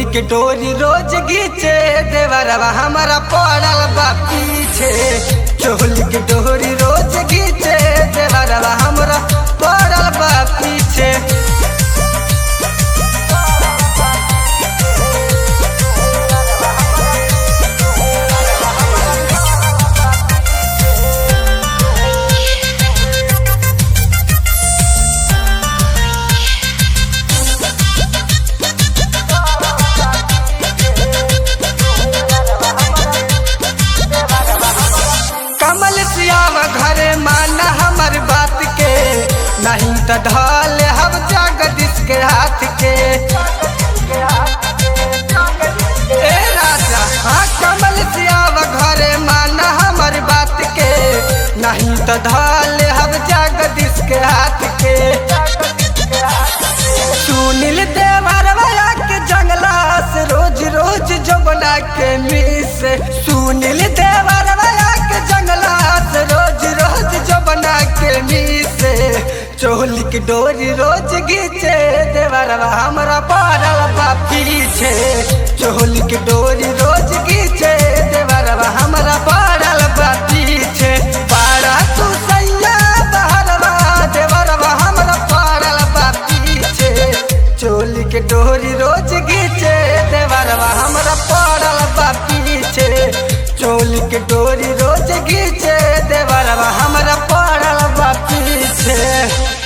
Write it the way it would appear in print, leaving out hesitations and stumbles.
के डोरी रोज गीचे देवरवा हमारा पड़ल बा पीछे। चोली के डोरी रोज गीचे देवरवा हमारा पड़ल बा पीछे। कमल सियावा घरे माना हमार बात के, नहीं तो ढल हम जगदीश के हाथ के। ए राजा हाँ कमल सियावा घरे माना हमार बात के, नहीं तो ढल हम जगदीश के हाथ के। सुनील देवरवा के जंगला से रोज रोज जो बना के मिस। सुनील देवरवा के जंगला से रोज रोज जो बना के मिस। चोली की डोरी रोज गीचे देवरवा हमारा पड़ल बा पीछे। चोली की डोरी रोज गीचे देवरवा हमारा पड़ल बा पीछे। पारा तू सैया बहरवा देवरवा हमारा पड़ल बा पीछे। चोली के डोरी रोज गीचे देवरवा हमारा पड़ल बा पीछे। चोली के डोरी रोज गीचे देवरवा हमारा पड़ल बा पीछे।